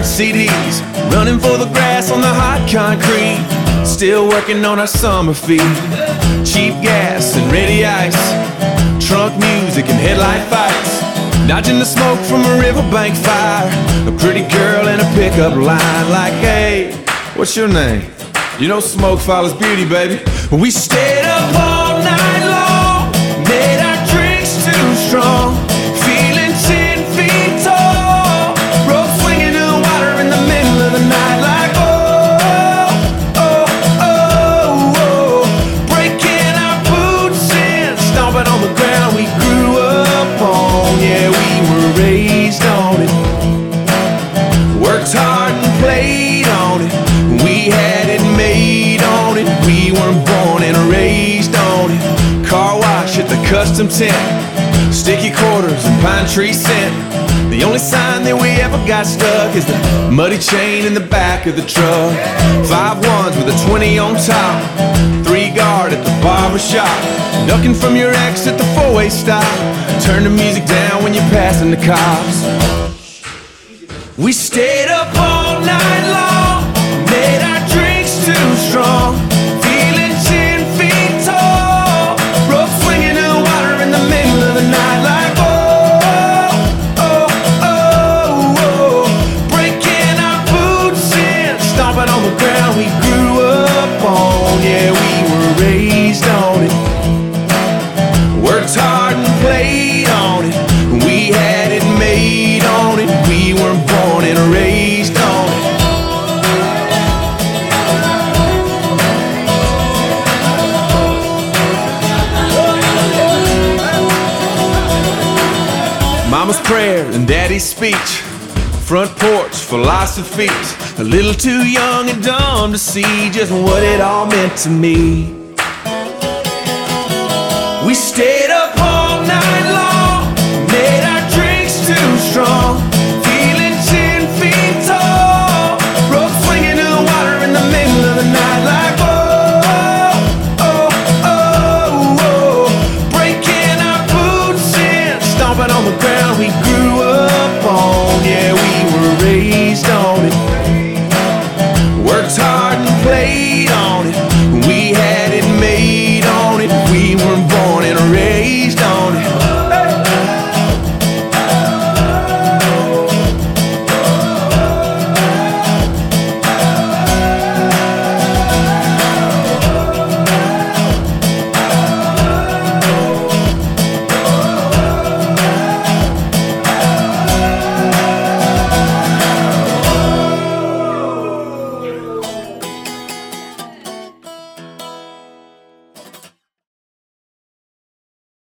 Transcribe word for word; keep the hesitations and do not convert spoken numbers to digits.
C Ds, running for the grass on the hot concrete. Still working on our summer feet. Cheap gas and ready ice, trunk music and headlight fights, dodging the smoke from a riverbank fire. A pretty girl in a pickup line like, hey, what's your name? You know smoke follows beauty, baby. We stayed up all night long, made our drinks too strong, feeling ten feet tall, rope swinging to the water in the middle of the night like, oh, oh, oh, oh, breaking our boots and stomping on the ground we grew up on. Yeah, we were raised on it, worked hard and played on it. We had it made on it. We weren't born and raised on it. Car wash at the custom tent, sticky quarters and pine tree scent. The only sign that we ever got stuck is the muddy chain in the back of the truck. Five ones with a twenty on top, three guard at the barber shop, ducking from your ex at the four-way stop. Turn the music down when you're passing the cops. We stayed up all night long, made our drinks too strong, feeling ten feet tall, rope swinging to the water in the middle of the night like, oh, oh, oh, oh, breaking our boots and stomping on the ground we grew up on. Yeah, we were raised on it, worked hard and played on it. We had it made on it. We weren't born and raised on it. Mama's prayer and daddy's speech, front porch philosophies. A little too young and dumb to see just what it all meant to me. We stayed up all night